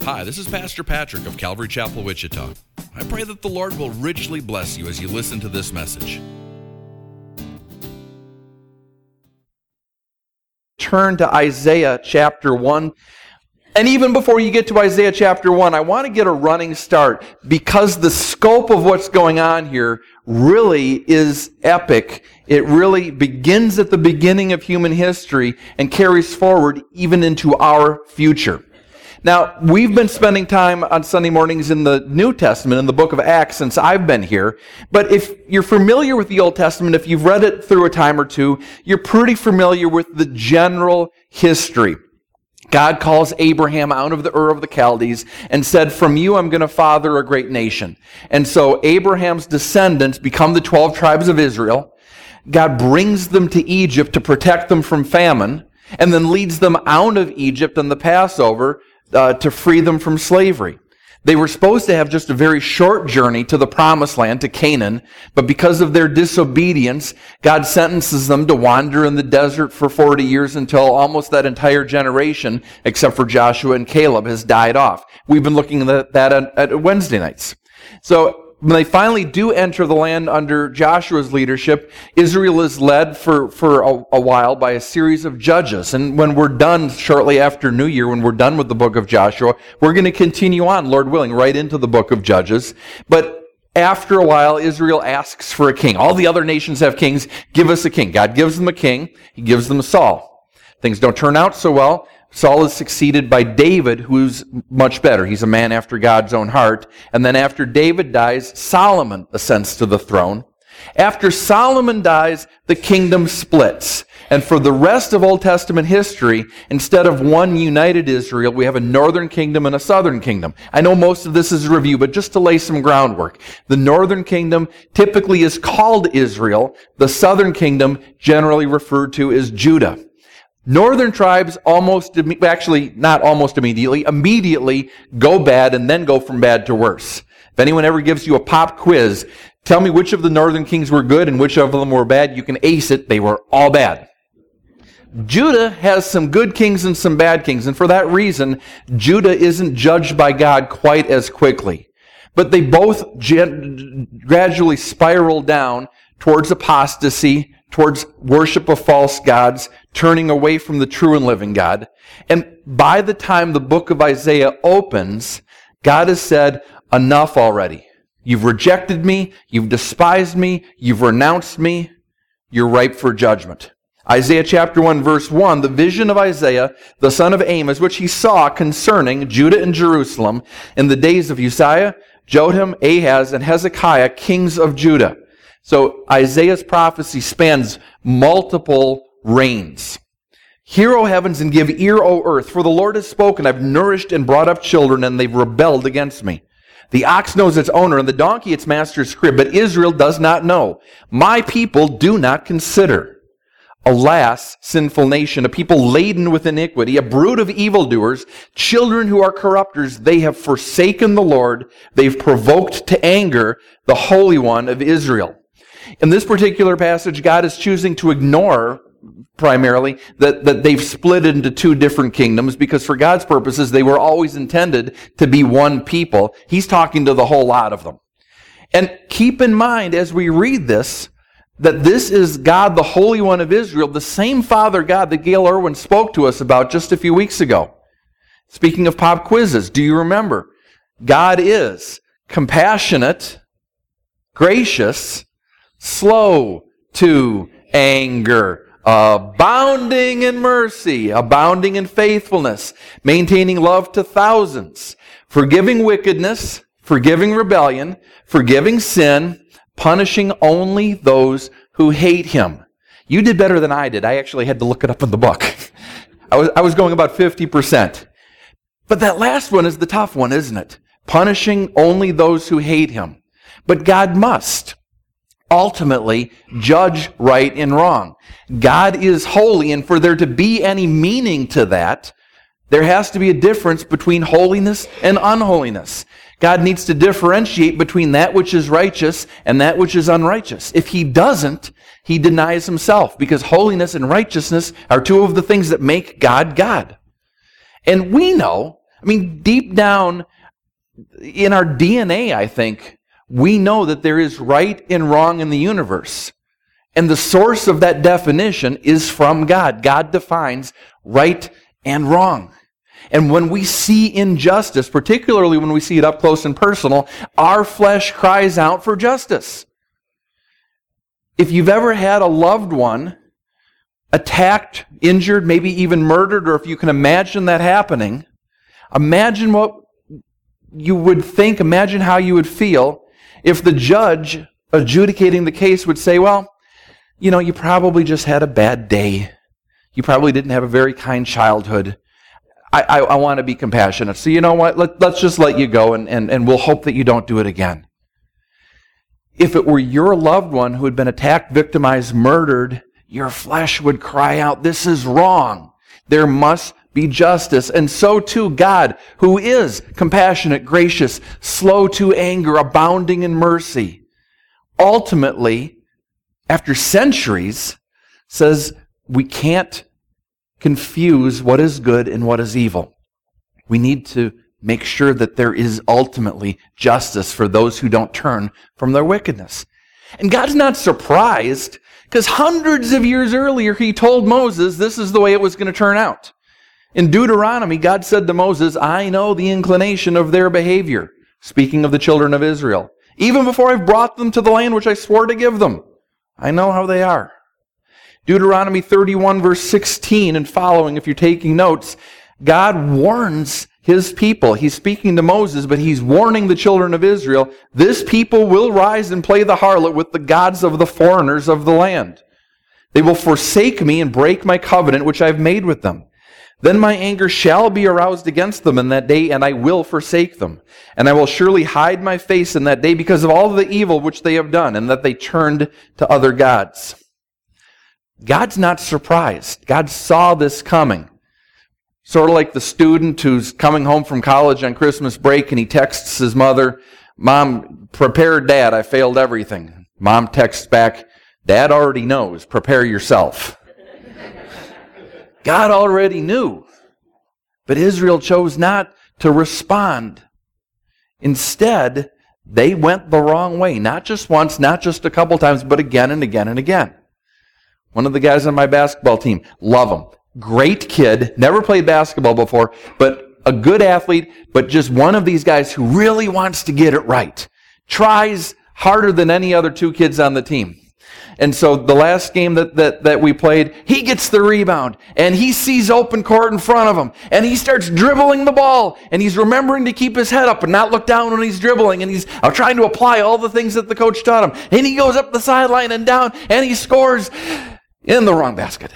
Hi, this is Pastor Patrick of Calvary Chapel, Wichita. I pray that the Lord will richly bless you as you listen to this message. Turn to Isaiah chapter 1. And even before you get to Isaiah chapter 1, I want to get a running start because the scope of what's going on here really is epic. It really begins at the beginning of human history and carries forward even into our future. Now, we've been spending time on Sunday mornings in the New Testament, in the book of Acts, since I've been here. But if you're familiar with the Old Testament, if you've read it through a time or two, you're pretty familiar with the general history. God calls Abraham out of the Ur of the Chaldees and said, "From you I'm going to father a great nation." And so Abraham's descendants become the 12 tribes of Israel. God brings them to Egypt to protect them from famine, and then leads them out of Egypt on the Passover to free them from slavery. They were supposed to have just a very short journey to the promised land, to Canaan, but because of their disobedience, God sentences them to wander in the desert for 40 years until almost that entire generation, except for Joshua and Caleb, has died off. We've been looking at that at Wednesday nights. So when they finally do enter the land under Joshua's leadership, Israel is led for a while by a series of judges. And when we're done shortly after New Year, when we're done with the book of Joshua, we're going to continue on, Lord willing, right into the book of Judges. But after a while, Israel asks for a king. All the other nations have kings. Give us a king. God gives them a king. He gives them Saul. Things don't turn out so well. Saul is succeeded by David, who's much better. He's a man after God's own heart. And then after David dies, Solomon ascends to the throne. After Solomon dies, the kingdom splits. And for the rest of Old Testament history, instead of one united Israel, we have a northern kingdom and a southern kingdom. I know most of this is a review, but just to lay some groundwork. The northern kingdom typically is called Israel. The southern kingdom, generally referred to as Judah. Northern tribes immediately go bad and then go from bad to worse. If anyone ever gives you a pop quiz, tell me which of the northern kings were good and which of them were bad, you can ace it. They were all bad. Judah has some good kings and some bad kings, and for that reason, Judah isn't judged by God quite as quickly. But they both gradually spiral down towards apostasy, towards worship of false gods, turning away from the true and living God. And by the time the book of Isaiah opens, God has said, enough already. You've rejected me, you've despised me, you've renounced me, you're ripe for judgment. Isaiah chapter 1 verse 1, the vision of Isaiah, the son of Amos, which he saw concerning Judah and Jerusalem in the days of Uzziah, Jotham, Ahaz, and Hezekiah, kings of Judah. So Isaiah's prophecy spans multiple reigns. Hear, O heavens, and give ear, O earth, for the Lord has spoken. I've nourished and brought up children, and they've rebelled against me. The ox knows its owner, and the donkey its master's crib, but Israel does not know. My people do not consider. Alas, sinful nation, a people laden with iniquity, a brood of evildoers, children who are corrupters, they have forsaken the Lord. They've provoked to anger the Holy One of Israel. In this particular passage, God is choosing to ignore primarily that they've split into two different kingdoms because for God's purposes, they were always intended to be one people. He's talking to the whole lot of them. And keep in mind as we read this, that this is God, the Holy One of Israel, the same Father God that Gail Irwin spoke to us about just a few weeks ago. Speaking of pop quizzes, do you remember? God is compassionate, gracious, slow to anger, abounding in mercy, abounding in faithfulness, maintaining love to thousands, forgiving wickedness, forgiving rebellion, forgiving sin, punishing only those who hate him. You did better than I did. I actually had to look it up in the book. I was going about 50%. But that last one is the tough one, isn't it? Punishing only those who hate him. But God must ultimately judge right and wrong. God is holy, and for there to be any meaning to that, there has to be a difference between holiness and unholiness. God needs to differentiate between that which is righteous and that which is unrighteous. If he doesn't, he denies himself, because holiness and righteousness are two of the things that make God God. And we know, I mean, deep down in our DNA, I think, we know that there is right and wrong in the universe. And the source of that definition is from God. God defines right and wrong. And when we see injustice, particularly when we see it up close and personal, our flesh cries out for justice. If you've ever had a loved one attacked, injured, maybe even murdered, or if you can imagine that happening, imagine what you would think, imagine how you would feel if the judge adjudicating the case would say, well, you know, you probably just had a bad day. You probably didn't have a very kind childhood. I want to be compassionate. So you know what? Let's just let you go and we'll hope that you don't do it again. If it were your loved one who had been attacked, victimized, murdered, your flesh would cry out, this is wrong. There must be justice. And so too God, who is compassionate, gracious, slow to anger, abounding in mercy, ultimately, after centuries, says we can't confuse what is good and what is evil. We need to make sure that there is ultimately justice for those who don't turn from their wickedness. And God's not surprised, because hundreds of years earlier, He told Moses this is the way it was going to turn out. In Deuteronomy, God said to Moses, I know the inclination of their behavior, speaking of the children of Israel, even before I've brought them to the land which I swore to give them. I know how they are. Deuteronomy 31, verse 16 and following, if you're taking notes, God warns His people. He's speaking to Moses, but He's warning the children of Israel, this people will rise and play the harlot with the gods of the foreigners of the land. They will forsake me and break my covenant which I've made with them. Then my anger shall be aroused against them in that day, and I will forsake them. And I will surely hide my face in that day because of all the evil which they have done, and that they turned to other gods. God's not surprised. God saw this coming. Sort of like the student who's coming home from college on Christmas break, and he texts his mother, Mom, prepare Dad, I failed everything. Mom texts back, Dad already knows, prepare yourself. God already knew, but Israel chose not to respond. Instead, they went the wrong way, not just once, not just a couple times, but again and again and again. One of the guys on my basketball team, love him. Great kid, never played basketball before, but a good athlete, but just one of these guys who really wants to get it right. Tries harder than any other two kids on the team. And so the last game that we played, he gets the rebound, and he sees open court in front of him, and he starts dribbling the ball, and he's remembering to keep his head up and not look down when he's dribbling, and he's trying to apply all the things that the coach taught him. And he goes up the sideline and down, and he scores in the wrong basket.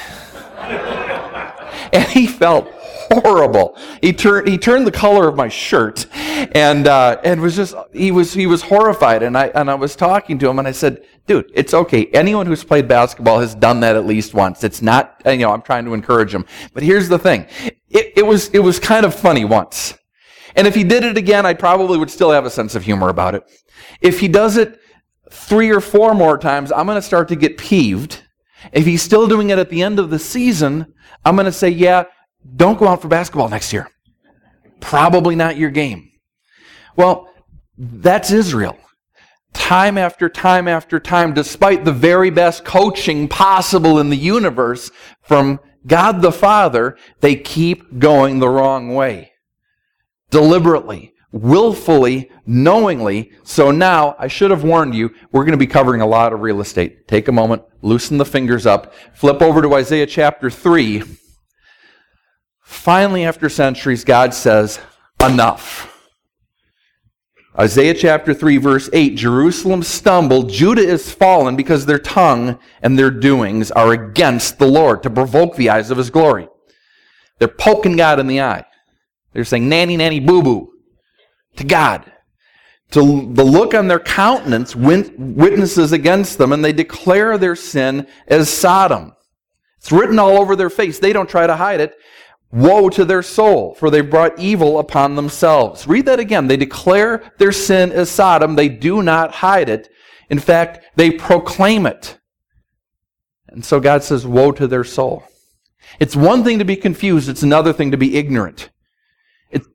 And he felt horrible. He turned the color of my shirt, and was just he was horrified. And I was talking to him, and I said, "Dude, it's okay. Anyone who's played basketball has done that at least once. It's not, I'm trying to encourage him. But here's the thing: it was kind of funny once, and if he did it again, I probably would still have a sense of humor about it. If he does it 3 or 4 more times, I'm going to start to get peeved. If he's still doing it at the end of the season, I'm going to say, yeah, don't go out for basketball next year. Probably not your game." Well, that's Israel. Time after time after time, despite the very best coaching possible in the universe from God the Father, they keep going the wrong way. Deliberately, willfully, knowingly. So now, I should have warned you, we're going to be covering a lot of real estate. Take a moment, loosen the fingers up, flip over to Isaiah chapter 3. Finally, after centuries, God says, enough. Isaiah chapter 3, verse 8, Jerusalem stumbled, Judah is fallen because their tongue and their doings are against the Lord, to provoke the eyes of His glory. They're poking God in the eye. They're saying, nanny, nanny, boo-boo, to God. To the look on their countenance witnesses against them, and they declare their sin as Sodom. It's written all over their face. They don't try to hide it. Woe to their soul, for they brought evil upon themselves. Read that again. They declare their sin as Sodom. They do not hide it. In fact, they proclaim it. And so God says, woe to their soul. It's one thing to be confused. It's another thing to be ignorant.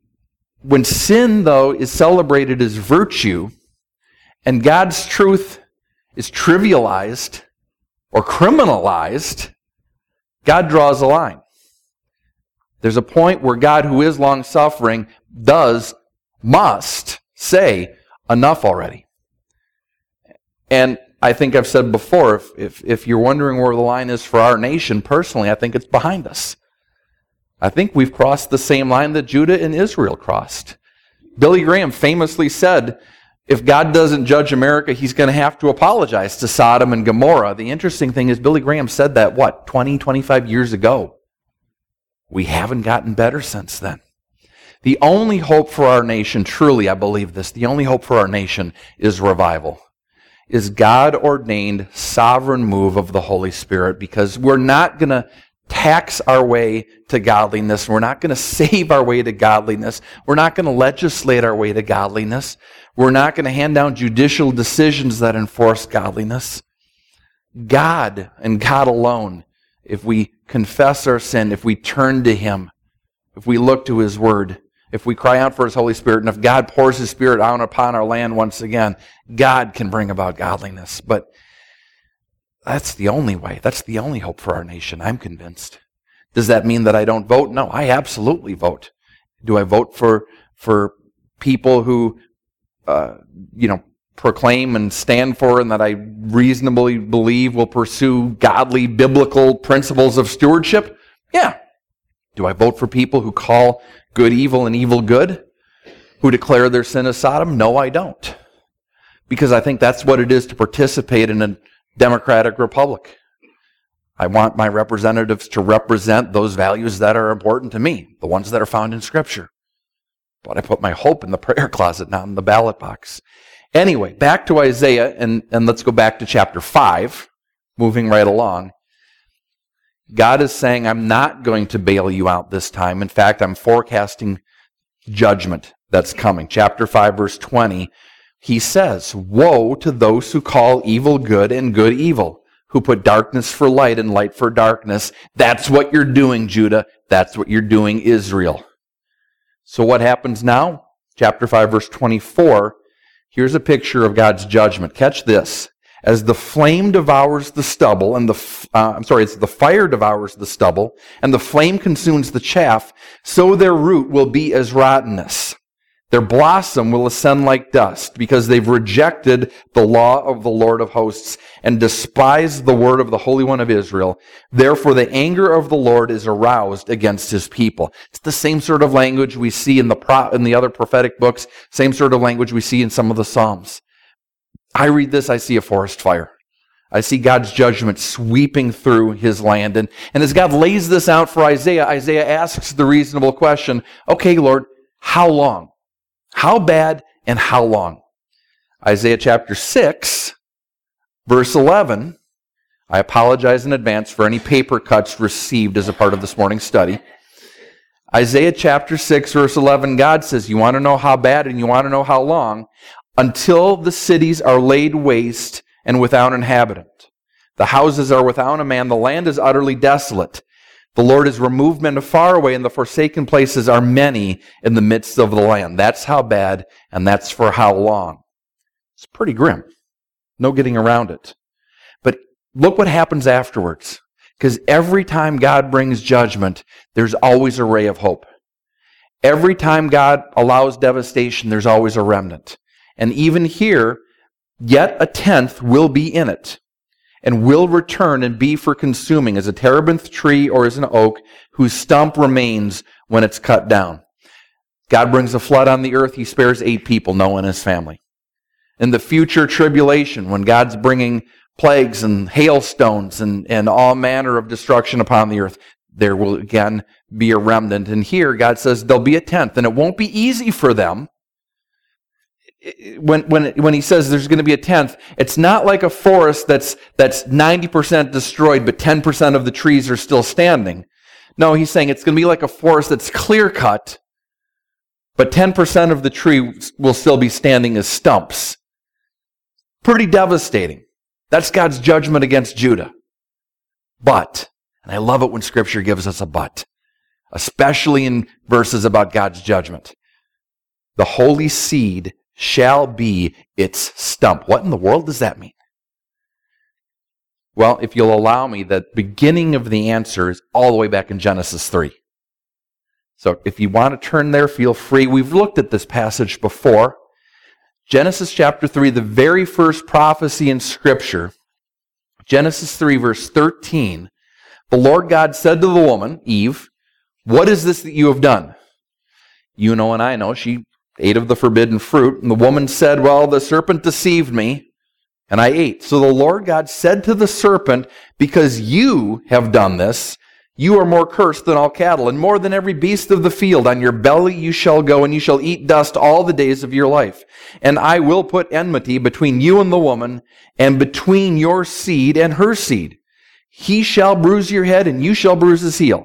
When sin, though, is celebrated as virtue, and God's truth is trivialized or criminalized, God draws a line. There's a point where God, who is long-suffering, must say, enough already. And I think I've said before, if you're wondering where the line is for our nation, personally, I think it's behind us. I think we've crossed the same line that Judah and Israel crossed. Billy Graham famously said, if God doesn't judge America, he's going to have to apologize to Sodom and Gomorrah. The interesting thing is Billy Graham said that, 20, 25 years ago. We haven't gotten better since then. The only hope for our nation, truly I believe this, the only hope for our nation is revival. Is God-ordained sovereign move of the Holy Spirit, because we're not going to tax our way to godliness. We're not going to save our way to godliness. We're not going to legislate our way to godliness. We're not going to hand down judicial decisions that enforce godliness. God and God alone, if we confess our sin, if we turn to Him, if we look to His Word, if we cry out for His Holy Spirit, and if God pours His Spirit out upon our land once again, God can bring about godliness. But that's the only way. That's the only hope for our nation, I'm convinced. Does that mean that I don't vote? No, I absolutely vote. Do I vote for people who, proclaim and stand for and that I reasonably believe will pursue godly, biblical principles of stewardship? Yeah. Do I vote for people who call good evil and evil good? Who declare their sin as Sodom? No, I don't. Because I think that's what it is to participate in a democratic republic. I want my representatives to represent those values that are important to me, the ones that are found in Scripture. But I put my hope in the prayer closet, not in the ballot box. Anyway, back to Isaiah, and let's go back to chapter 5, moving right along. God is saying, I'm not going to bail you out this time. In fact, I'm forecasting judgment that's coming. Chapter 5, verse 20, He says, woe to those who call evil good and good evil, who put darkness for light and light for darkness. That's what you're doing, Judah. That's what you're doing, Israel. So what happens now? Chapter 5, verse 24, here's a picture of God's judgment. Catch this. As the flame devours the stubble, and it's the fire devours the stubble, and the flame consumes the chaff, so their root will be as rottenness. Their blossom will ascend like dust, because they've rejected the law of the Lord of hosts and despised the word of the Holy One of Israel. Therefore the anger of the Lord is aroused against His people. It's the same sort of language we see in the other prophetic books, same sort of language we see in some of the Psalms. I read this, I see a forest fire. I see God's judgment sweeping through His land. And as God lays this out for Isaiah, Isaiah asks the reasonable question, okay, Lord, how long? How bad and how long? Isaiah chapter 6, verse 11. I apologize in advance for any paper cuts received as a part of this morning's study. Isaiah chapter 6, verse 11, God says, you want to know how bad and you want to know how long? Until the cities are laid waste and without inhabitant. The houses are without a man. The land is utterly desolate. The Lord has removed men far away, and the forsaken places are many in the midst of the land. That's how bad, and that's for how long. It's pretty grim. No getting around it. But look what happens afterwards. Because every time God brings judgment, there's always a ray of hope. Every time God allows devastation, there's always a remnant. And even here, yet a tenth will be in it, and will return and be for consuming, as a terebinth tree or as an oak, whose stump remains when it's cut down. God brings a flood on the earth, He spares 8 people, Noah and his family. In the future tribulation, when God's bringing plagues and hailstones and all manner of destruction upon the earth, there will again be a remnant. And here God says there'll be a tenth, and it won't be easy for them. When He says there's going to be a tenth, it's not like a forest that's 90% destroyed, but 10% of the trees are still standing. No, He's saying it's going to be like a forest that's clear cut, but 10% of the tree will still be standing as stumps. Pretty devastating. That's God's judgment against Judah. But, and I love it when Scripture gives us a but, especially in verses about God's judgment. The holy seed shall be its stump. What in the world does that mean? Well, if you'll allow me, the beginning of the answer is all the way back in Genesis 3. So if you want to turn there, feel free. We've looked at this passage before. Genesis chapter 3, the very first prophecy in Scripture. Genesis 3, verse 13. The Lord God said to the woman, Eve, what is this that you have done? You know and I know, she ate of the forbidden fruit. And the woman said, well, the serpent deceived me, and I ate. So the Lord God said to the serpent, because you have done this, you are more cursed than all cattle, and more than every beast of the field. On your belly you shall go, and you shall eat dust all the days of your life. And I will put enmity between you and the woman, and between your seed and her seed. He shall bruise your head, and you shall bruise his heel.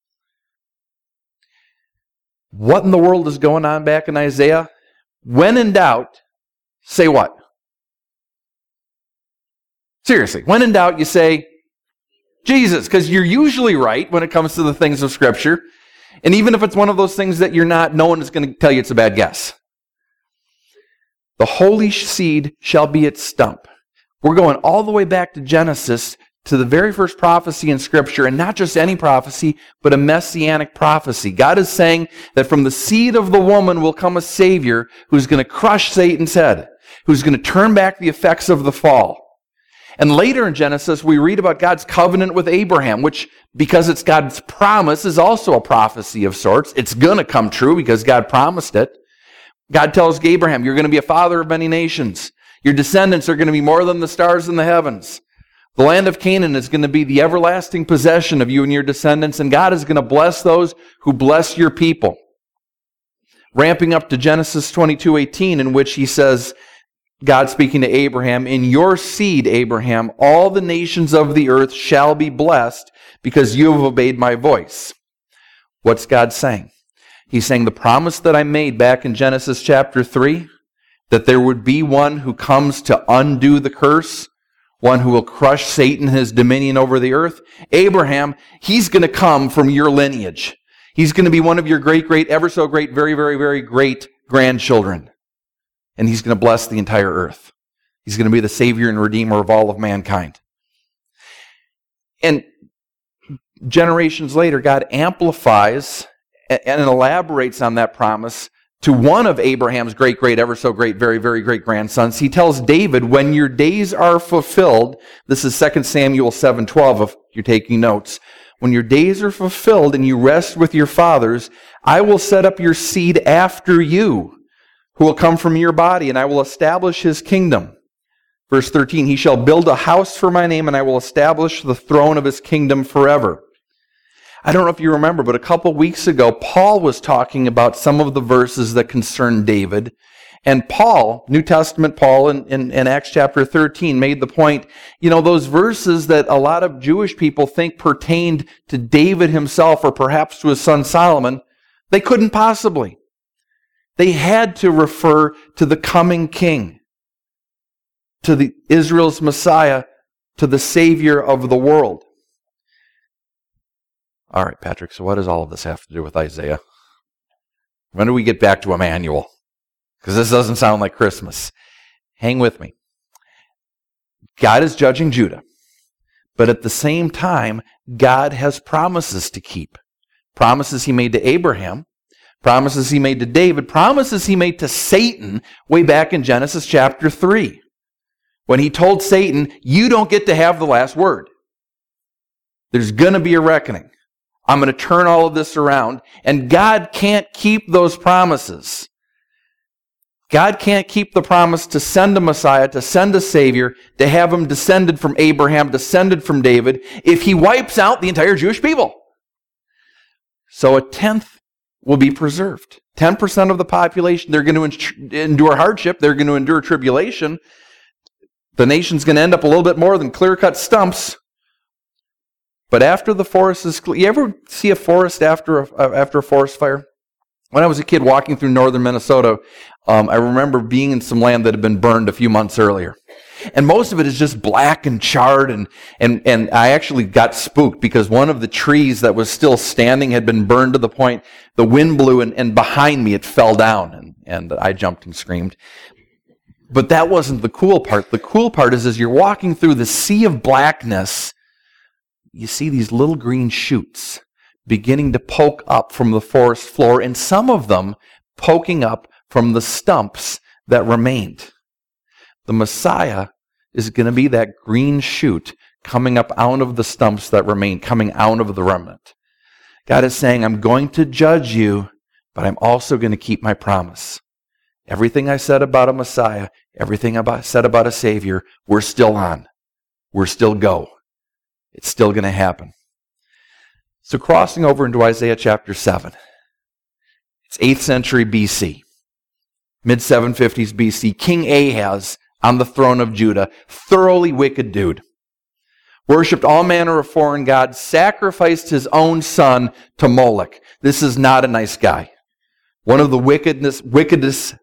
What in the world is going on back in Isaiah? When in doubt, say what? Seriously, when in doubt, you say Jesus, because you're usually right when it comes to the things of Scripture. And even if it's one of those things that you're not, no one is going to tell you it's a bad guess. The holy seed shall be its stump. We're going all the way back to Genesis, to the very first prophecy in Scripture, and not just any prophecy, but a messianic prophecy. God is saying that from the seed of the woman will come a Savior who's going to crush Satan's head, who's going to turn back the effects of the fall. And later in Genesis, we read about God's covenant with Abraham, which, because it's God's promise, is also a prophecy of sorts. It's going to come true because God promised it. God tells Abraham, you're going to be a father of many nations. Your descendants are going to be more than the stars in the heavens. The land of Canaan is going to be the everlasting possession of you and your descendants, and God is going to bless those who bless your people. Ramping up to Genesis 22:18, in which he says, God speaking to Abraham, in your seed, Abraham, all the nations of the earth shall be blessed because you have obeyed my voice. What's God saying? He's saying the promise that I made back in Genesis chapter 3, that there would be one who comes to undo the curse, one who will crush Satan and his dominion over the earth. Abraham, he's going to come from your lineage. He's going to be one of your great, ever so great, very, very, very great grandchildren. And he's going to bless the entire earth. He's going to be the Savior and Redeemer of all of mankind. And generations later, God amplifies and elaborates on that promise to one of Abraham's great, ever so great, very, very great grandsons. He tells David, when your days are fulfilled, this is 2 Samuel 7:12, if you're taking notes, when your days are fulfilled and you rest with your fathers, I will set up your seed after you, who will come from your body, and I will establish his kingdom. Verse 13, he shall build a house for my name, and I will establish the throne of his kingdom forever. I don't know if you remember, but a couple weeks ago, Paul was talking about some of the verses that concern David. And Paul, New Testament Paul in Acts chapter 13, made the point, those verses that a lot of Jewish people think pertained to David himself or perhaps to his son Solomon, they couldn't possibly. They had to refer to the coming king, to the Israel's Messiah, to the Savior of the world. All right, Patrick, so what does all of this have to do with Isaiah? When do we get back to Emmanuel? Because this doesn't sound like Christmas. Hang with me. God is judging Judah, but at the same time, God has promises to keep. Promises he made to Abraham, promises he made to David, promises he made to Satan way back in Genesis chapter 3. When he told Satan, you don't get to have the last word. There's going to be a reckoning. I'm going to turn all of this around. And God can't keep those promises. God can't keep the promise to send a Messiah, to send a Savior, to have him descended from Abraham, descended from David, if he wipes out the entire Jewish people. So 1/10 will be preserved. 10% of the population, they're going to endure hardship. They're going to endure tribulation. The nation's going to end up a little bit more than clear-cut stumps. But after the forest is clear, you ever see a forest after a forest fire? When I was a kid walking through northern Minnesota, I remember being in some land that had been burned a few months earlier. and most of it is just black and charred, and I actually got spooked because one of the trees that was still standing had been burned to the point the wind blew, and behind me it fell down, and I jumped and screamed. But that wasn't the cool part. The cool part is as you're walking through the sea of blackness, you see these little green shoots beginning to poke up from the forest floor, and some of them poking up from the stumps that remained. The Messiah is going to be that green shoot coming up out of the stumps that remain, coming out of the remnant. God is saying, I'm going to judge you, but I'm also going to keep my promise. Everything I said about a Messiah, everything I said about a Savior, we're still on. We're still go. It's still going to happen. So crossing over into Isaiah chapter 7. It's 8th century BC. Mid-750s BC. King Ahaz on the throne of Judah. Thoroughly wicked dude. Worshipped all manner of foreign gods. Sacrificed his own son to Moloch. This is not a nice guy. One of the wickedest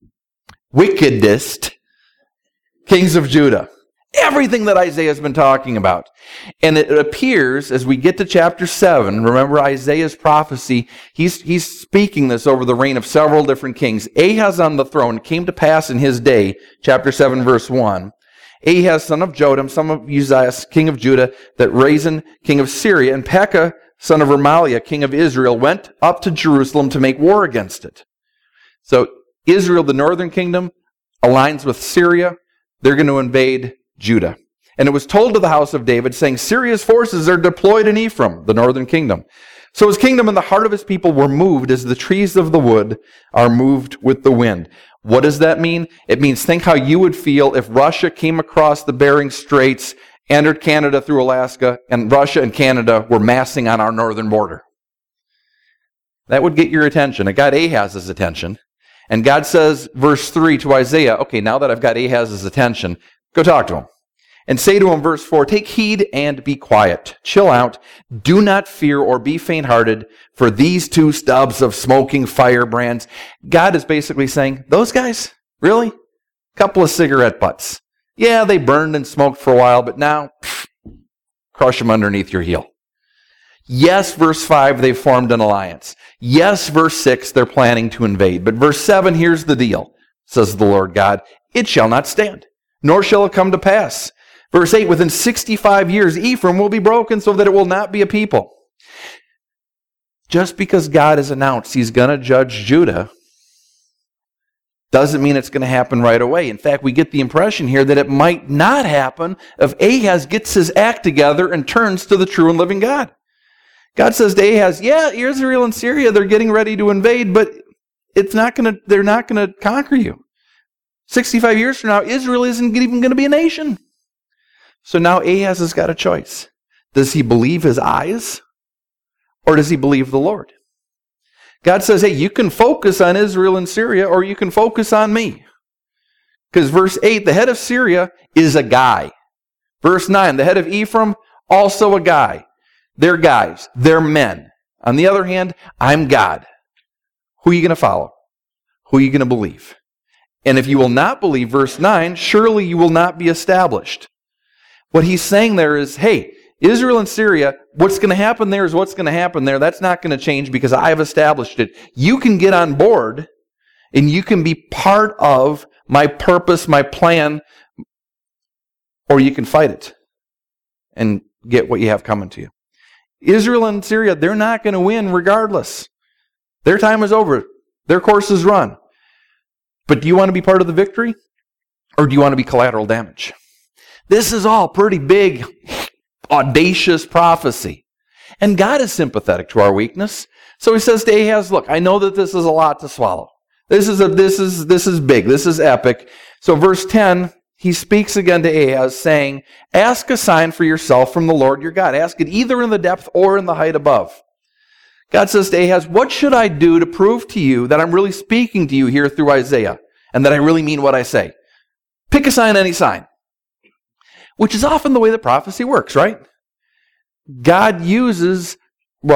kings of Judah. Everything that Isaiah has been talking about. And it appears as we get to chapter 7, remember Isaiah's prophecy, he's speaking this over the reign of several different kings. Ahaz on the throne. It came to pass in his day, chapter 7, verse 1. Ahaz, son of Jotham, son of Uzziah, king of Judah, that Rezin, king of Syria, and Pekah, son of Remaliah, king of Israel, went up to Jerusalem to make war against it. So Israel, the northern kingdom, aligns with Syria. They're going to invade Judah. And it was told to the house of David, saying, Syria's forces are deployed in Ephraim, the northern kingdom. So his kingdom and the heart of his people were moved as the trees of the wood are moved with the wind. What does that mean? It means think how you would feel if Russia came across the Bering Straits, entered Canada through Alaska, and Russia and Canada were massing on our northern border. That would get your attention. It got Ahaz's attention. And God says, verse 3 to Isaiah, okay, now that I've got Ahaz's attention, go talk to him. And say to him, verse 4, take heed and be quiet. Chill out. Do not fear or be faint-hearted for these two stubs of smoking firebrands. God is basically saying, those guys, really? Couple of cigarette butts. Yeah, they burned and smoked for a while, but now, crush them underneath your heel. Yes, verse 5, they formed an alliance. Yes, verse 6, they're planning to invade. But verse 7, here's the deal, says the Lord God. It shall not stand, nor shall it come to pass. Verse 8, within 65 years, Ephraim will be broken so that it will not be a people. Just because God has announced he's going to judge Judah doesn't mean it's going to happen right away. In fact, we get the impression here that it might not happen if Ahaz gets his act together and turns to the true and living God. God says to Ahaz, yeah, Israel and Syria, they're getting ready to invade, but they're not going to conquer you. 65 years from now, Israel isn't even going to be a nation. So now Ahaz has got a choice. Does he believe his eyes or does he believe the Lord? God says, hey, you can focus on Israel and Syria or you can focus on me. Because verse 8, the head of Syria is a guy. Verse 9, the head of Ephraim, also a guy. They're guys. They're men. On the other hand, I'm God. Who are you going to follow? Who are you going to believe? And if you will not believe, verse 9, surely you will not be established. What he's saying there is, hey, Israel and Syria, what's going to happen there is what's going to happen there. That's not going to change because I have established it. You can get on board and you can be part of my purpose, my plan, or you can fight it and get what you have coming to you. Israel and Syria, they're not going to win regardless. Their time is over. Their course is run. But do you want to be part of the victory or do you want to be collateral damage? This is all pretty big, audacious prophecy. And God is sympathetic to our weakness. So he says to Ahaz, look, I know that this is a lot to swallow. This is big. This is epic. So verse 10, he speaks again to Ahaz saying, ask a sign for yourself from the Lord your God. Ask it either in the depth or in the height above. God says to Ahaz, what should I do to prove to you that I'm really speaking to you here through Isaiah and that I really mean what I say? Pick a sign, any sign. Which is often the way that prophecy works, right? God uses,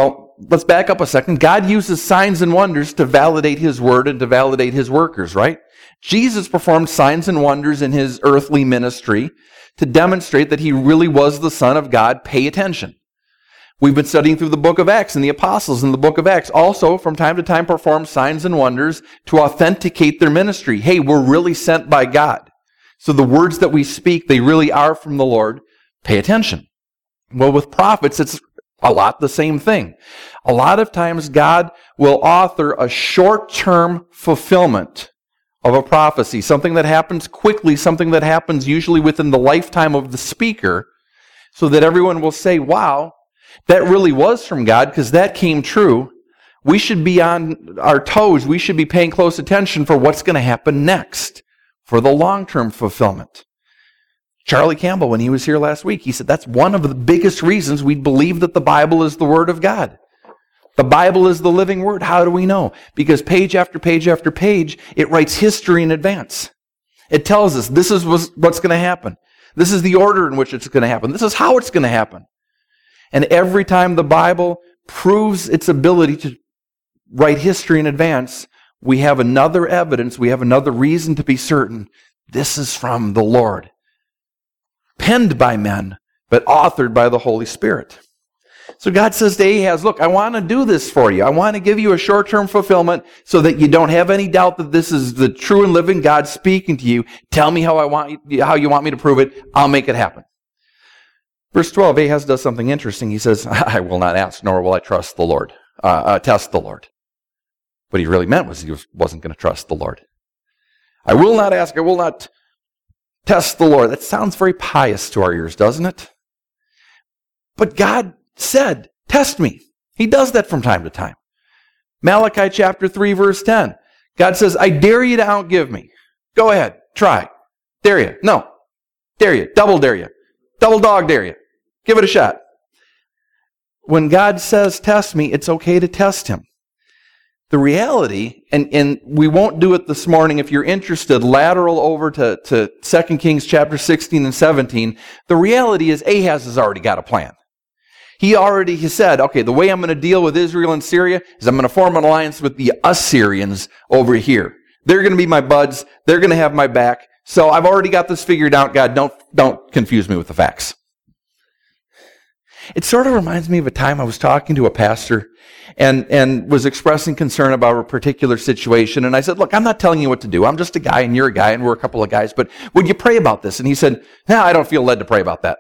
let's back up a second. God uses signs and wonders to validate his word and to validate his workers, right? Jesus performed signs and wonders in his earthly ministry to demonstrate that he really was the Son of God. Pay attention. We've been studying through the book of Acts, and the apostles in the book of Acts also from time to time perform signs and wonders to authenticate their ministry. Hey, we're really sent by God. So the words that we speak, they really are from the Lord. Pay attention. Well, with prophets, it's a lot the same thing. A lot of times God will author a short-term fulfillment of a prophecy, something that happens quickly, something that happens usually within the lifetime of the speaker, so that everyone will say, wow, that really was from God because that came true. We should be on our toes. We should be paying close attention for what's going to happen next for the long-term fulfillment. Charlie Campbell, when he was here last week, he said that's one of the biggest reasons we believe that the Bible is the Word of God. The Bible is the living Word. How do we know? Because page after page after page, it writes history in advance. It tells us this is what's going to happen. This is the order in which it's going to happen. This is how it's going to happen. And every time the Bible proves its ability to write history in advance, we have another evidence, we have another reason to be certain this is from the Lord. Penned by men, but authored by the Holy Spirit. So God says to Ahaz, look, I want to do this for you. I want to give you a short-term fulfillment so that you don't have any doubt that this is the true and living God speaking to you. Tell me how you want me to prove it. I'll make it happen. Verse 12, Ahaz does something interesting. He says, I will not ask, nor will I trust the Lord, test the Lord. What he really meant was he wasn't going to trust the Lord. I will not ask, I will not test the Lord. That sounds very pious to our ears, doesn't it? But God said, test me. He does that from time to time. Malachi chapter 3, verse 10. God says, I dare you to outgive me. Go ahead, try. Dare you? No. Dare you? Double dare you? Double dog dare you? Give it a shot. When God says test me, it's okay to test him. The reality, and we won't do it this morning, if you're interested, lateral over to 2 Kings chapter 16 and 17, the reality is Ahaz has already got a plan. He already said, okay, the way I'm going to deal with Israel and Syria is I'm going to form an alliance with the Assyrians over here. They're going to be my buds. They're going to have my back. So I've already got this figured out. God, don't confuse me with the facts. It sort of reminds me of a time I was talking to a pastor and was expressing concern about a particular situation. And I said, look, I'm not telling you what to do. I'm just a guy and you're a guy and we're a couple of guys. But would you pray about this? And he said, no, I don't feel led to pray about that.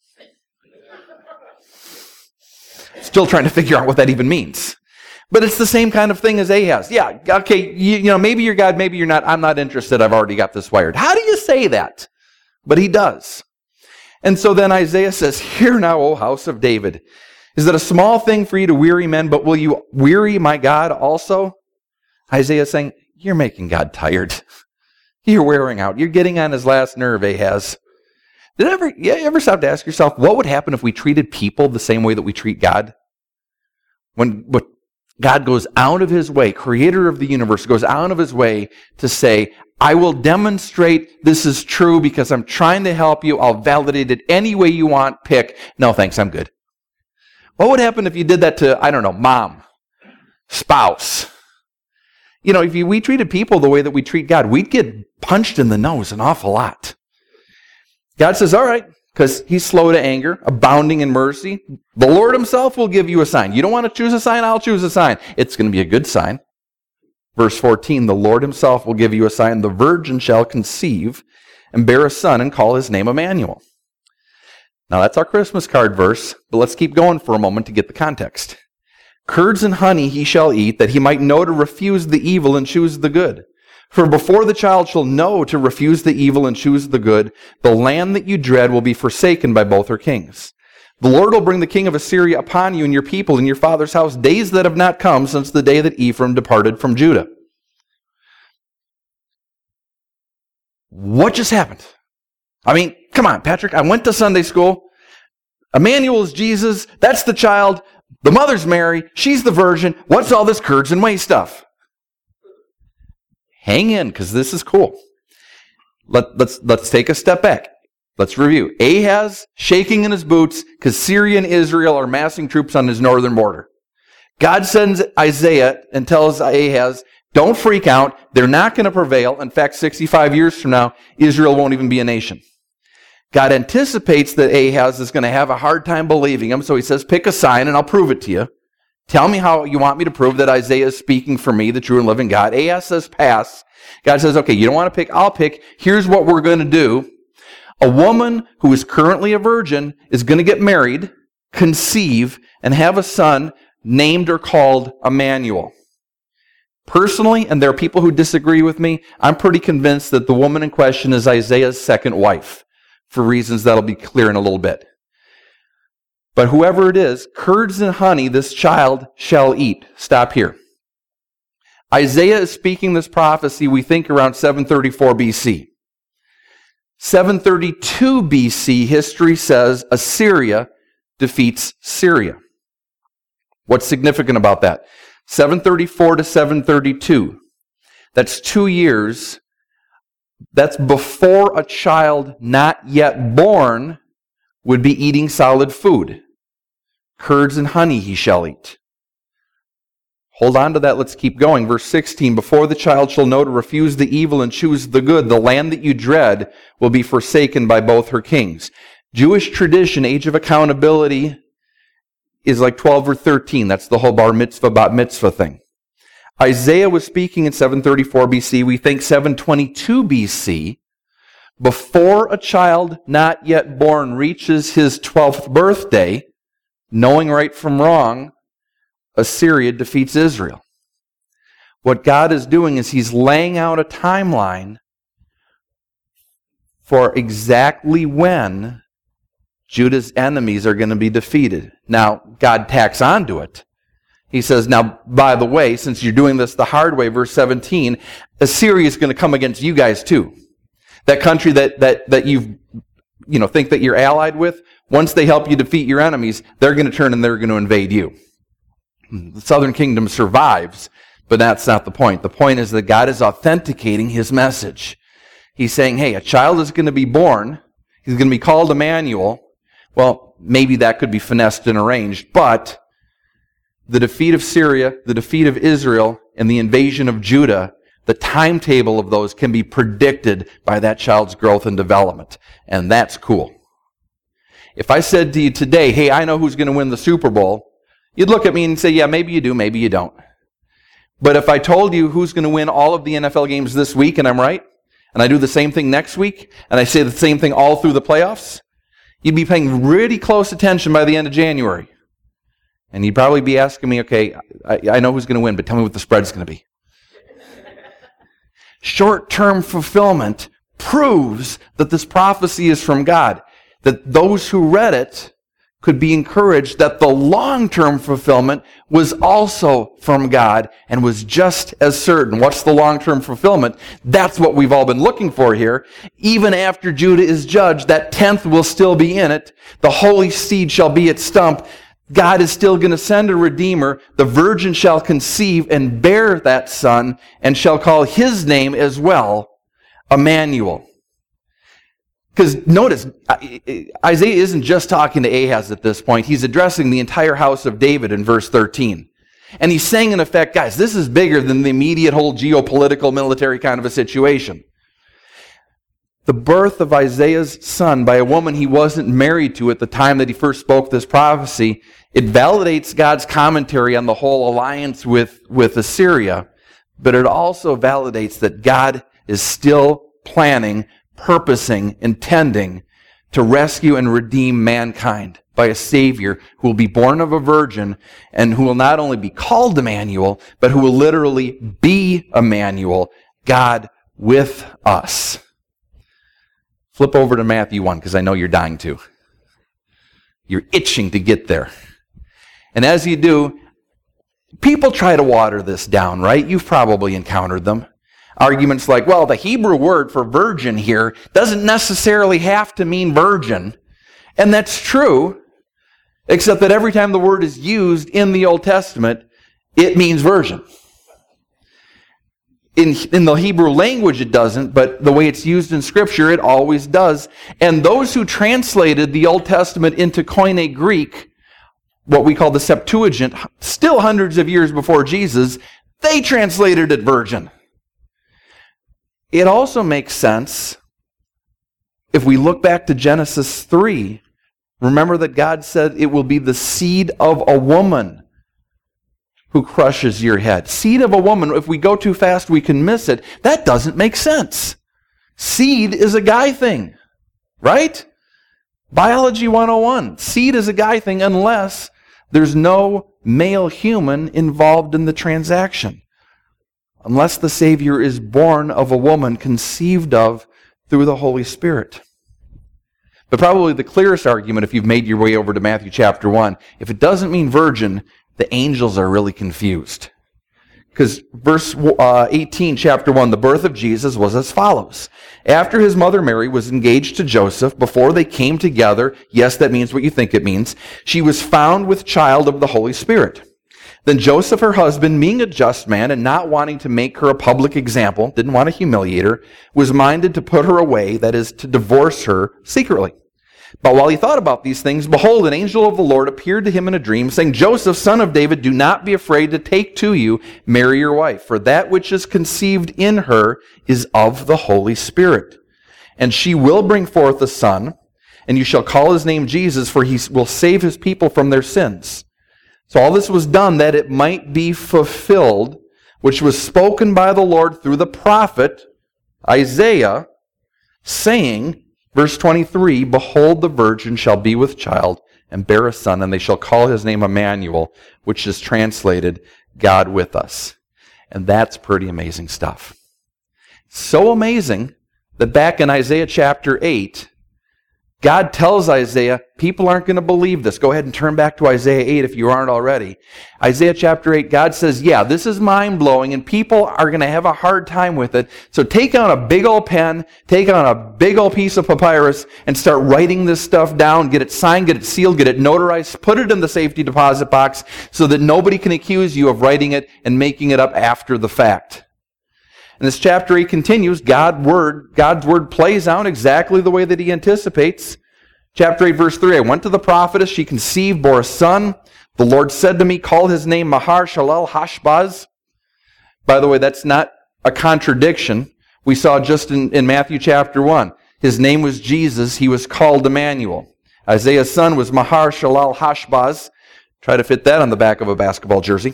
Still trying to figure out what that even means. But it's the same kind of thing as Ahaz. Yeah, okay, you know, maybe you're God, maybe you're not. I'm not interested. I've already got this wired. How do you say that? But he does. And so then Isaiah says, hear now, O house of David. Is it a small thing for you to weary men, but will you weary my God also? Isaiah is saying, you're making God tired. You're wearing out. You're getting on his last nerve, Ahaz. You ever stop to ask yourself, what would happen if we treated people the same way that we treat God? When God goes out of his way, creator of the universe, goes out of his way to say, I will demonstrate this is true because I'm trying to help you. I'll validate it any way you want. Pick. No, thanks, I'm good. What would happen if you did that to, I don't know, mom, spouse? You know, if we treated people the way that we treat God, we'd get punched in the nose an awful lot. God says, all right, because he's slow to anger, abounding in mercy. The Lord himself will give you a sign. You don't want to choose a sign? I'll choose a sign. It's going to be a good sign. Verse 14, the Lord himself will give you a sign. The virgin shall conceive and bear a son and call his name Emmanuel. Now that's our Christmas card verse, but let's keep going for a moment to get the context. Curds and honey he shall eat, that he might know to refuse the evil and choose the good. For before the child shall know to refuse the evil and choose the good, the land that you dread will be forsaken by both her kings. The Lord will bring the king of Assyria upon you and your people and your father's house, days that have not come since the day that Ephraim departed from Judah. What just happened? I mean, come on, Patrick, I went to Sunday school. Emmanuel is Jesus. That's the child. The mother's Mary. She's the virgin. What's all this curds and whey stuff? Hang in, because this is cool. Let's take a step back. Let's review. Ahaz shaking in his boots because Syria and Israel are massing troops on his northern border. God sends Isaiah and tells Ahaz, Don't freak out. They're not going to prevail. In fact, 65 years from now, Israel won't even be a nation. God anticipates that Ahaz is going to have a hard time believing him, so he says, pick a sign and I'll prove it to you. Tell me how you want me to prove that Isaiah is speaking for me, the true and living God. Ahaz says, pass. God says, okay, you don't want to pick, I'll pick. Here's what we're going to do. A woman who is currently a virgin is going to get married, conceive, and have a son named or called Emmanuel. Personally, and there are people who disagree with me, I'm pretty convinced that the woman in question is Isaiah's second wife, for reasons that'll be clear in a little bit. But whoever it is, curds and honey this child shall eat. Stop here. Isaiah is speaking this prophecy, we think, around 734 BC. 732 BC, history says Assyria defeats Syria. What's significant about that? 734 to 732. That's 2 years. That's before a child not yet born would be eating solid food. Curds and honey he shall eat. Hold on to that. Let's keep going. Verse 16, before the child shall know to refuse the evil and choose the good, the land that you dread will be forsaken by both her kings. Jewish tradition, age of accountability, is like 12 or 13. That's the whole bar mitzvah, bat mitzvah thing. Isaiah was speaking in 734 BC. We think 722 BC. Before a child not yet born reaches his 12th birthday, knowing right from wrong, Assyria defeats Israel. What God is doing is he's laying out a timeline for exactly when Judah's enemies are going to be defeated. Now, God tacks onto it. He says, now, by the way, since you're doing this the hard way, verse 17, Assyria is going to come against you guys too. That country that you think that you're allied with, once they help you defeat your enemies, they're going to turn and they're going to invade you. The southern kingdom survives, but that's not the point. The point is that God is authenticating his message. He's saying, hey, a child is going to be born. He's going to be called Emmanuel. Well, maybe that could be finessed and arranged, but the defeat of Syria, the defeat of Israel, and the invasion of Judah, the timetable of those can be predicted by that child's growth and development. And that's cool. If I said to you today, hey, I know who's going to win the Super Bowl, you'd look at me and say, yeah, maybe you do, maybe you don't. But if I told you who's going to win all of the NFL games this week, and I'm right, and I do the same thing next week, and I say the same thing all through the playoffs, you'd be paying really close attention by the end of January. And you'd probably be asking me, okay, I know who's going to win, but tell me what the spread's going to be. Short-term fulfillment proves that this prophecy is from God, that those who read it could be encouraged that the long-term fulfillment was also from God and was just as certain. What's the long-term fulfillment? That's what we've all been looking for here. Even after Judah is judged, that 10th will still be in it. The holy seed shall be its stump. God is still going to send a Redeemer. The virgin shall conceive and bear that son and shall call his name as well, Emmanuel. Because notice, Isaiah isn't just talking to Ahaz at this point. He's addressing the entire house of David in verse 13. And he's saying, in effect, guys, this is bigger than the immediate whole geopolitical, military kind of a situation. The birth of Isaiah's son by a woman he wasn't married to at the time that he first spoke this prophecy, it validates God's commentary on the whole alliance with Assyria, but it also validates that God is still planning, purposing, intending to rescue and redeem mankind by a Savior who will be born of a virgin and who will not only be called Emmanuel, but who will literally be Emmanuel, God with us. Flip over to Matthew 1, because I know you're dying to. You're itching to get there. And as you do, people try to water this down, right? You've probably encountered them. Arguments like, well, the Hebrew word for virgin here doesn't necessarily have to mean virgin. And that's true, except that every time the word is used in the Old Testament, it means virgin. In the Hebrew language it doesn't, but the way it's used in Scripture, it always does. And those who translated the Old Testament into Koine Greek, what we call the Septuagint, still hundreds of years before Jesus, They translated it virgin. It also makes sense if we look back to Genesis 3. Remember that God said it will be the seed of a woman who crushes your head. Seed of a woman, if we go too fast, we can miss it. That doesn't make sense. Seed is a guy thing, right? Biology 101. Seed is a guy thing unless there's no male human involved in the transaction. Unless the Savior is born of a woman conceived of through the Holy Spirit. But probably the clearest argument, if you've made your way over to Matthew chapter 1, if it doesn't mean virgin, the angels are really confused. Because verse 18, chapter 1, the birth of Jesus was as follows. After his mother Mary was engaged to Joseph, before they came together, yes, that means what you think it means, she was found with child of the Holy Spirit. Then Joseph, her husband, being a just man and not wanting to make her a public example, didn't want to humiliate her, was minded to put her away, that is, to divorce her secretly. But while he thought about these things, behold, an angel of the Lord appeared to him in a dream, saying, Joseph, son of David, do not be afraid to take to you Mary your wife, for that which is conceived in her is of the Holy Spirit. And she will bring forth a son, and you shall call his name Jesus, for he will save his people from their sins. So all this was done that it might be fulfilled, which was spoken by the Lord through the prophet Isaiah, saying, verse 23, behold, the virgin shall be with child and bear a son, and they shall call his name Emmanuel, which is translated, God with us. And that's pretty amazing stuff. So amazing that back in Isaiah chapter 8, God tells Isaiah, people aren't going to believe this. Go ahead and turn back to Isaiah 8 if you aren't already. Isaiah chapter 8, God says, yeah, this is mind-blowing, and people are going to have a hard time with it. So take out a big old pen, take out a big old piece of papyrus, and start writing this stuff down. Get it signed, get it sealed, get it notarized, put it in the safety deposit box so that nobody can accuse you of writing it and making it up after the fact. And this chapter 8 continues. God's word plays out exactly the way that he anticipates. Chapter 8, verse 3, I went to the prophetess. She conceived, bore a son. The Lord said to me, call his name Maher-Shalal-Hash-Baz. By the way, that's not a contradiction. We saw just in Matthew chapter 1. His name was Jesus. He was called Emmanuel. Isaiah's son was Maher-Shalal-Hash-Baz. Try to fit that on the back of a basketball jersey.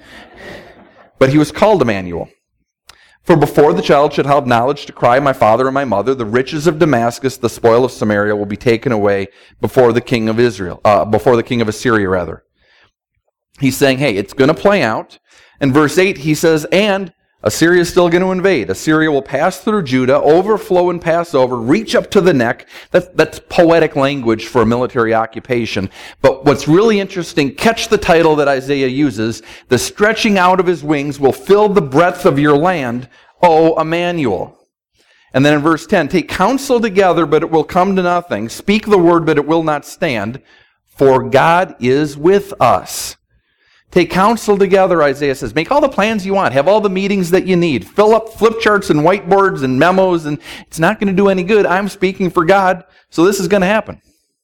But he was called Emmanuel. For before the child should have knowledge to cry, my father and my mother, the riches of Damascus, the spoil of Samaria, will be taken away before the king of Assyria, rather. He's saying, hey, it's going to play out. In verse 8, he says, and Assyria is still going to invade. Assyria will pass through Judah, overflow and pass over, reach up to the neck. That's poetic language for a military occupation. But what's really interesting, catch the title that Isaiah uses, the stretching out of his wings will fill the breadth of your land, O Emmanuel. And then in verse 10, take counsel together, but it will come to nothing. Speak the word, but it will not stand. For God is with us. Take counsel together, Isaiah says. Make all the plans you want. Have all the meetings that you need. Fill up flip charts and whiteboards and memos, and it's not going to do any good. I'm speaking for God, so this is going to happen.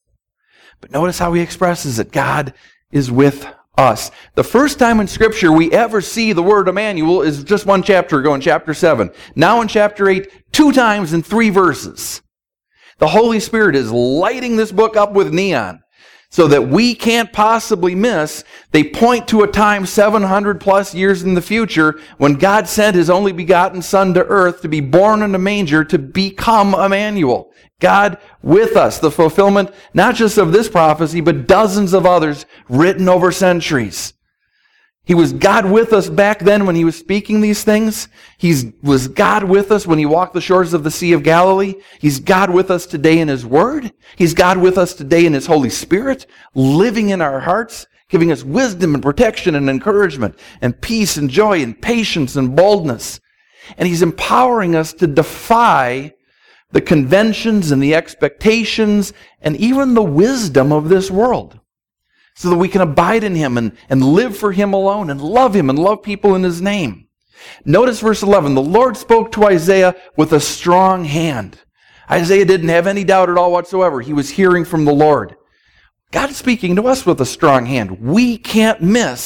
But notice how he expresses it. God is with us. The first time in Scripture we ever see the word Emmanuel is just one chapter ago in chapter 7. Now in chapter 8, 2 times in 3 verses. The Holy Spirit is lighting this book up with neon, so that we can't possibly miss. They point to a time 700 plus years in the future when God sent his only begotten Son to earth to be born in a manger to become Emmanuel. God with us. The fulfillment not just of this prophecy, but dozens of others written over centuries. He was God with us back then when he was speaking these things. He was God with us when he walked the shores of the Sea of Galilee. He's God with us today in his Word. He's God with us today in his Holy Spirit, living in our hearts, giving us wisdom and protection and encouragement and peace and joy and patience and boldness. And he's empowering us to defy the conventions and the expectations and even the wisdom of this world, so that we can abide in him and live for him alone and love people in his name. Notice verse 11. The Lord spoke to Isaiah with a strong hand. Isaiah didn't have any doubt at all whatsoever. He was hearing from the Lord. God is speaking to us with a strong hand. We can't miss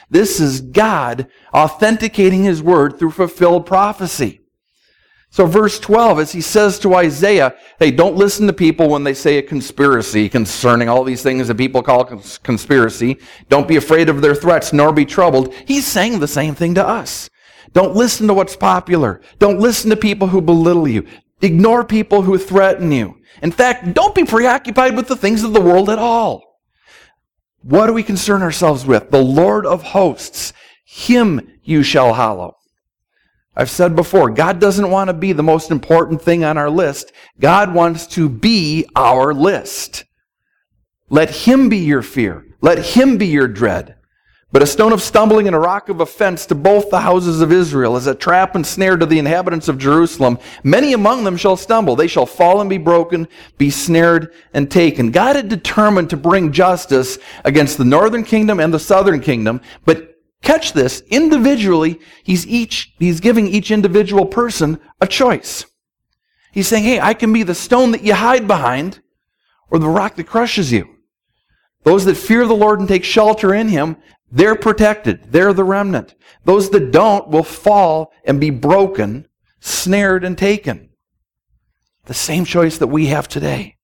This is God authenticating His word through fulfilled prophecy. So verse 12, as he says to Isaiah, hey, don't listen to people when they say a conspiracy concerning all these things that people call conspiracy. Don't be afraid of their threats, nor be troubled. He's saying the same thing to us. Don't listen to what's popular. Don't listen to people who belittle you. Ignore people who threaten you. In fact, don't be preoccupied with the things of the world at all. What do we concern ourselves with? The Lord of hosts. Him you shall hallow. I've said before, God doesn't want to be the most important thing on our list. God wants to be our list. Let Him be your fear. Let Him be your dread. But a stone of stumbling and a rock of offense to both the houses of Israel is a trap and snare to the inhabitants of Jerusalem. Many among them shall stumble. They shall fall and be broken, be snared and taken. God had determined to bring justice against the northern kingdom and the southern kingdom, but catch this, individually, he's giving each individual person a choice. He's saying, hey, I can be the stone that you hide behind or the rock that crushes you. Those that fear the Lord and take shelter in Him, they're protected. They're the remnant. Those that don't will fall and be broken, snared and taken. The same choice that we have today.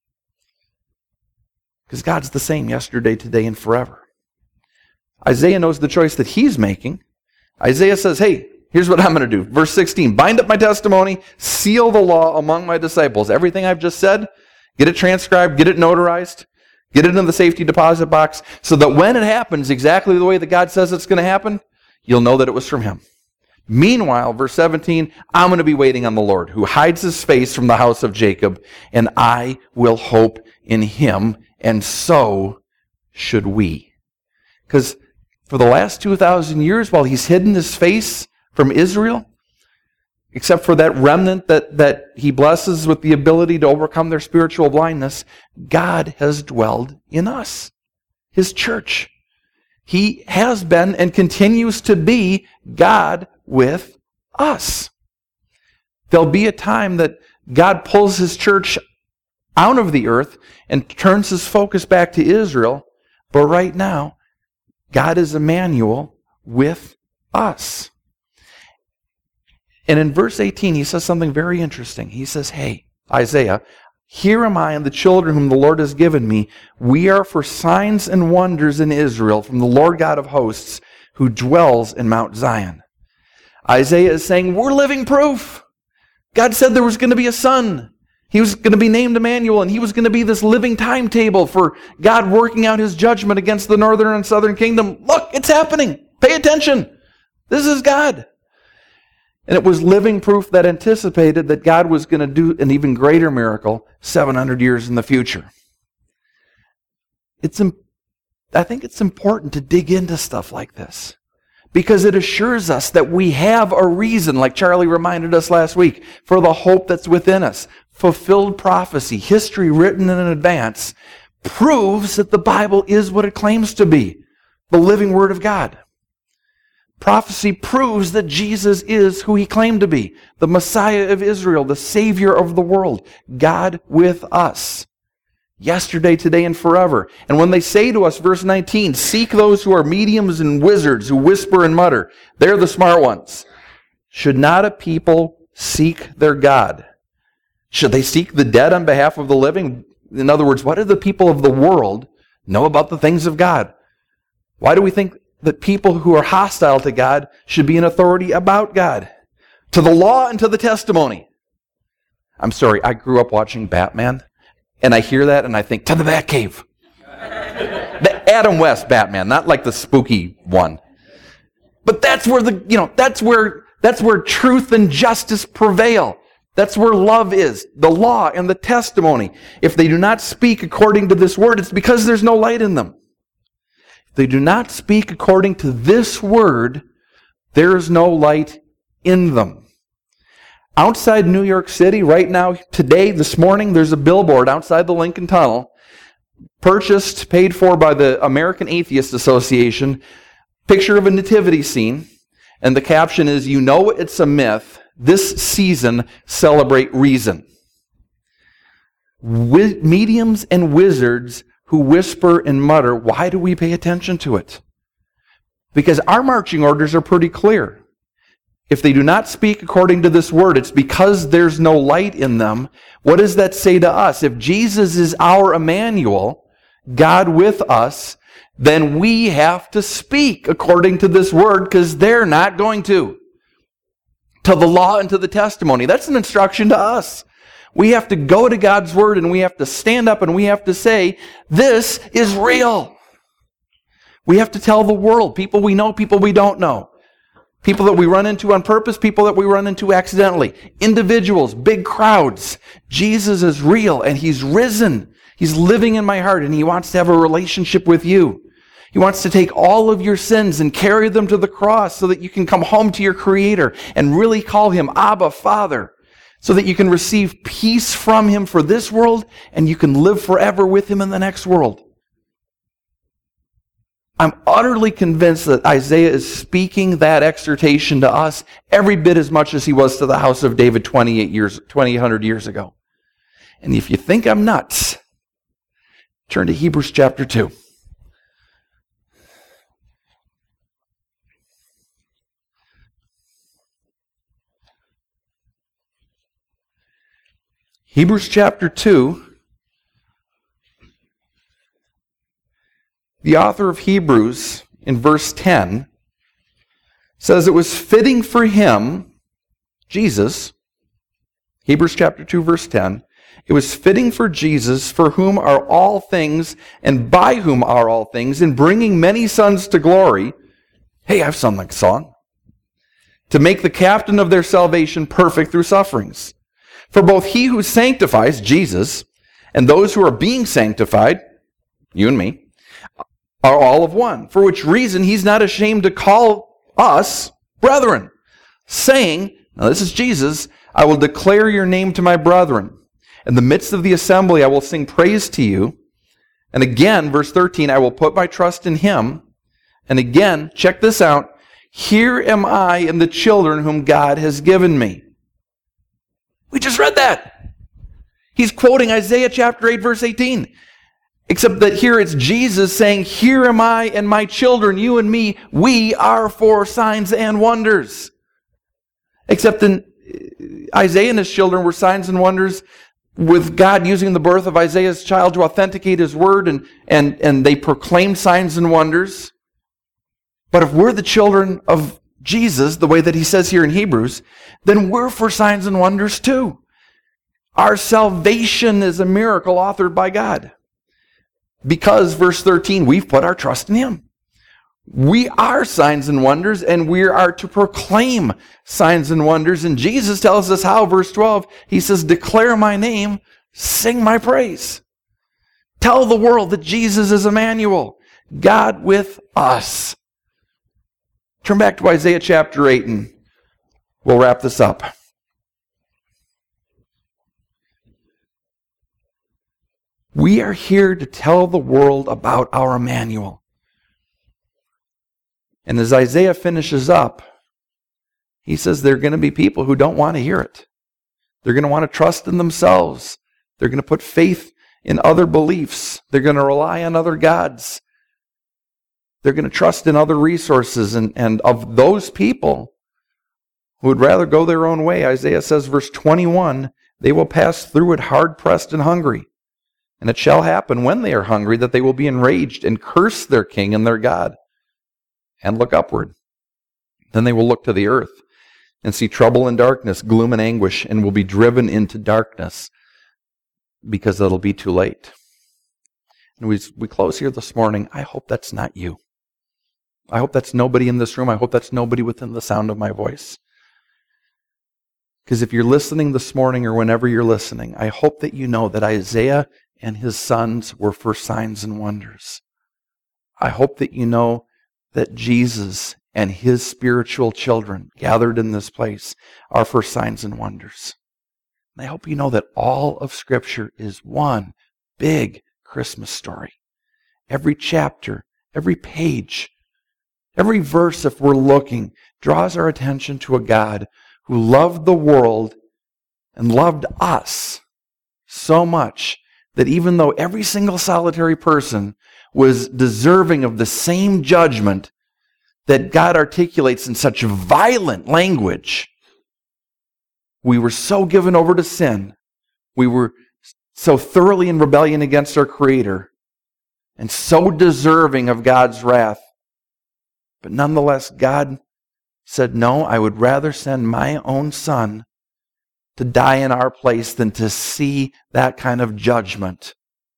Because God's the same yesterday, today, and forever. Isaiah knows the choice that he's making. Isaiah says, hey, here's what I'm going to do. Verse 16, bind up my testimony, seal the law among my disciples. Everything I've just said, get it transcribed, get it notarized, get it in the safety deposit box, so that when it happens exactly the way that God says it's going to happen, you'll know that it was from Him. Meanwhile, verse 17, I'm going to be waiting on the Lord, who hides His face from the house of Jacob, and I will hope in Him, and so should we. Because for the last 2,000 years, while He's hidden His face from Israel, except for that remnant that He blesses with the ability to overcome their spiritual blindness, God has dwelled in us, His church. He has been and continues to be God with us. There'll be a time that God pulls His church out of the earth and turns His focus back to Israel, but right now, God is Emmanuel with us. And in verse 18, he says something very interesting. He says, hey, Isaiah, here am I and the children whom the Lord has given me. We are for signs and wonders in Israel from the Lord God of hosts who dwells in Mount Zion. Isaiah is saying, we're living proof. God said there was going to be a son. He was going to be named Emmanuel, and he was going to be this living timetable for God working out His judgment against the northern and southern kingdom. Look, it's happening. Pay attention. This is God. And it was living proof that anticipated that God was going to do an even greater miracle 700 years in the future. I think it's important to dig into stuff like this, because it assures us that we have a reason, like Charlie reminded us last week, for the hope that's within us. Fulfilled prophecy, history written in advance, proves that the Bible is what it claims to be, the living Word of God. Prophecy proves that Jesus is who He claimed to be, the Messiah of Israel, the Savior of the world, God with us, yesterday, today, and forever. And when they say to us, verse 19, seek those who are mediums and wizards who whisper and mutter, they're the smart ones. Should not a people seek their God? Should they seek the dead on behalf of the living? In other words, what do the people of the world know about the things of God? Why do we think that people who are hostile to God should be in authority about God? To the law and to the testimony. I'm sorry, I grew up watching Batman, and I hear that and I think, to the Batcave. The Adam West Batman, not like the spooky one. But that's where that's where truth and justice prevail. That's where love is, the law and the testimony. If they do not speak according to this word, it's because there's no light in them. If they do not speak according to this word, there is no light in them. Outside New York City, right now, today, this morning, there's a billboard outside the Lincoln Tunnel, purchased, paid for by the American Atheist Association, picture of a nativity scene, and the caption is, you know it's a myth. This season, celebrate reason. Mediums and wizards who whisper and mutter, why do we pay attention to it? Because our marching orders are pretty clear. If they do not speak according to this word, it's because there's no light in them. What does that say to us? If Jesus is our Emmanuel, God with us, then we have to speak according to this word because they're not going to. To the law and to the testimony. That's an instruction to us. We have to go to God's word and we have to stand up and we have to say, this is real. We have to tell the world, people we know, people we don't know. People that we run into on purpose, people that we run into accidentally. Individuals, big crowds. Jesus is real and He's risen. He's living in my heart and He wants to have a relationship with you. He wants to take all of your sins and carry them to the cross so that you can come home to your Creator and really call Him Abba, Father, so that you can receive peace from Him for this world and you can live forever with Him in the next world. I'm utterly convinced that Isaiah is speaking that exhortation to us every bit as much as he was to the house of David 2,800 years ago. And if you think I'm nuts, turn to Hebrews chapter 2. Hebrews chapter 2. The author of Hebrews, in verse 10, says it was fitting for Him, Jesus, Hebrews chapter 2, verse 10, it was fitting for Jesus, for whom are all things, and by whom are all things, in bringing many sons to glory. Hey, I've sung that song. To make the captain of their salvation perfect through sufferings. For both He who sanctifies, Jesus, and those who are being sanctified, you and me, are all of one, for which reason He's not ashamed to call us brethren, saying, now this is Jesus, I will declare your name to my brethren. In the midst of the assembly I will sing praise to you. And again, verse 13, I will put my trust in Him. And again, check this out, here am I and the children whom God has given me. We just read that. He's quoting Isaiah chapter 8, verse 18. Except that here it's Jesus saying, here am I and my children, you and me, we are for signs and wonders. Except in Isaiah and his children were signs and wonders with God using the birth of Isaiah's child to authenticate His word and they proclaim signs and wonders. But if we're the children of Jesus, the way that He says here in Hebrews, then we're for signs and wonders too. Our salvation is a miracle authored by God. Because, verse 13, we've put our trust in Him. We are signs and wonders, and we are to proclaim signs and wonders. And Jesus tells us how, verse 12, He says, declare my name, sing my praise. Tell the world that Jesus is Emmanuel, God with us. Turn back to Isaiah chapter 8, and we'll wrap this up. We are here to tell the world about our Emmanuel. And as Isaiah finishes up, he says there are going to be people who don't want to hear it. They're going to want to trust in themselves. They're going to put faith in other beliefs. They're going to rely on other gods. They're going to trust in other resources. And of those people who would rather go their own way, Isaiah says, verse 21, they will pass through it hard-pressed and hungry. And it shall happen when they are hungry that they will be enraged and curse their king and their God and look upward. Then they will look to the earth and see trouble and darkness, gloom and anguish, and will be driven into darkness because it'll be too late. And we close here this morning. I hope that's not you. I hope that's nobody in this room. I hope that's nobody within the sound of my voice. Because if you're listening this morning or whenever you're listening, I hope that you know that Isaiah and his sons were for signs and wonders. I hope that you know that Jesus and His spiritual children gathered in this place are for signs and wonders. And I hope you know that all of Scripture is one big Christmas story. Every chapter, every page, every verse, if we're looking, draws our attention to a God who loved the world and loved us so much that even though every single solitary person was deserving of the same judgment that God articulates in such violent language. We were so given over to sin. We were so thoroughly in rebellion against our Creator and so deserving of God's wrath. But nonetheless, God said, no, I would rather send my own Son to die in our place than to see that kind of judgment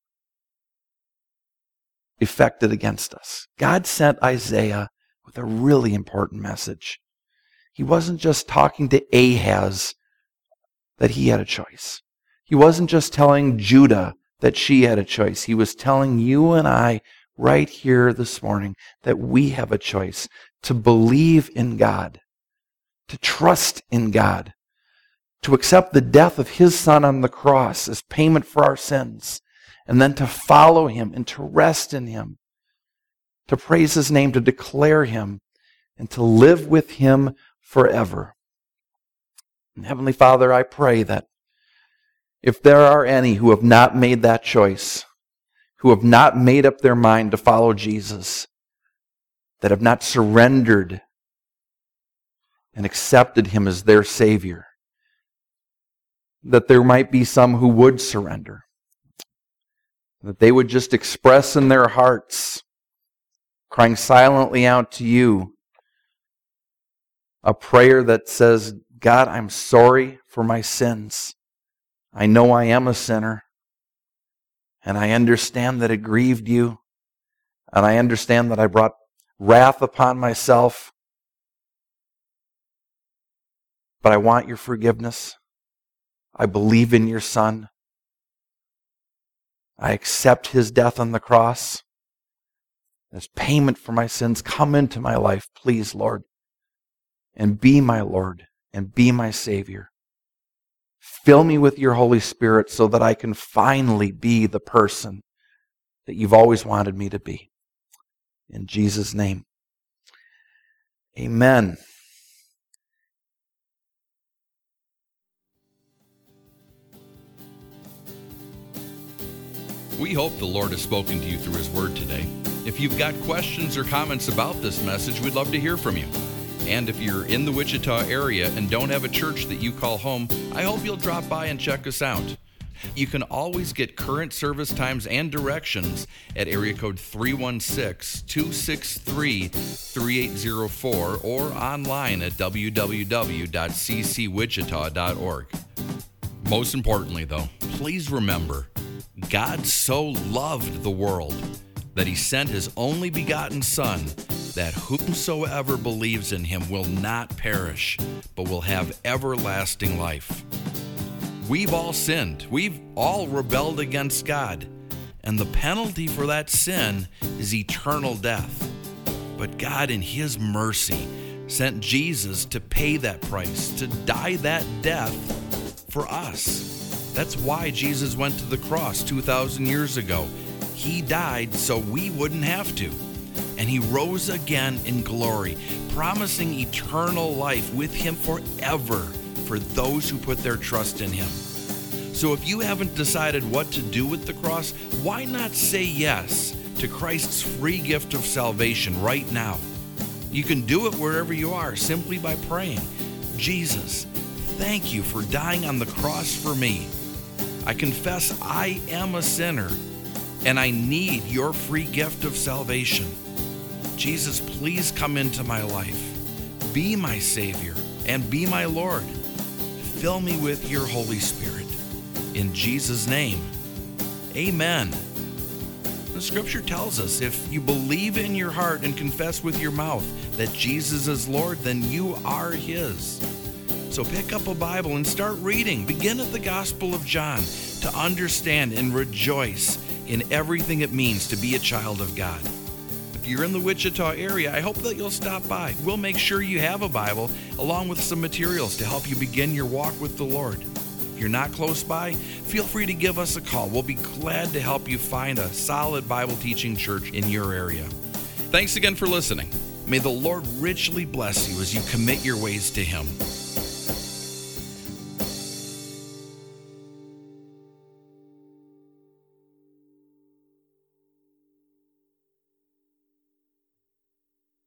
effected against us. God sent Isaiah with a really important message. He wasn't just talking to Ahaz that he had a choice. He wasn't just telling Judah that she had a choice. He was telling you and I right here this morning that we have a choice to believe in God, to trust in God, to accept the death of His Son on the cross as payment for our sins, and then to follow Him and to rest in Him, to praise His name, to declare Him, and to live with Him forever. And Heavenly Father, I pray that if there are any who have not made that choice, who have not made up their mind to follow Jesus, that have not surrendered and accepted Him as their Savior, that there might be some who would surrender, that they would just express in their hearts, crying silently out to you, a prayer that says, God, I'm sorry for my sins. I know I am a sinner, and I understand that it grieved you, and I understand that I brought wrath upon myself, but I want your forgiveness. I believe in your Son. I accept His death on the cross as payment for my sins. Come into my life, please, Lord, and be my Lord and be my Savior. Fill me with your Holy Spirit so that I can finally be the person that you've always wanted me to be. In Jesus' name, amen. We hope the Lord has spoken to you through His Word today. If you've got questions or comments about this message, we'd love to hear from you. And if you're in the Wichita area and don't have a church that you call home, I hope you'll drop by and check us out. You can always get current service times and directions at area code 316-263-3804 or online at www.ccwichita.org. Most importantly, though, please remember, God so loved the world that He sent His only begotten Son, that whomsoever believes in Him will not perish, but will have everlasting life. We've all sinned. We've all rebelled against God. And the penalty for that sin is eternal death. But God, in His mercy, sent Jesus to pay that price, to die that death for us. That's why Jesus went to the cross 2,000 years ago. He died so we wouldn't have to. And He rose again in glory, promising eternal life with Him forever for those who put their trust in Him. So if you haven't decided what to do with the cross, why not say yes to Christ's free gift of salvation right now? You can do it wherever you are simply by praying, Jesus, thank you for dying on the cross for me. I confess I am a sinner and I need your free gift of salvation. Jesus, please come into my life. Be my Savior and be my Lord. Fill me with your Holy Spirit. In Jesus' name, amen. The Scripture tells us if you believe in your heart and confess with your mouth that Jesus is Lord, then you are His. So pick up a Bible and start reading. Begin at the Gospel of John to understand and rejoice in everything it means to be a child of God. If you're in the Wichita area, I hope that you'll stop by. We'll make sure you have a Bible along with some materials to help you begin your walk with the Lord. If you're not close by, feel free to give us a call. We'll be glad to help you find a solid Bible teaching church in your area. Thanks again for listening. May the Lord richly bless you as you commit your ways to Him.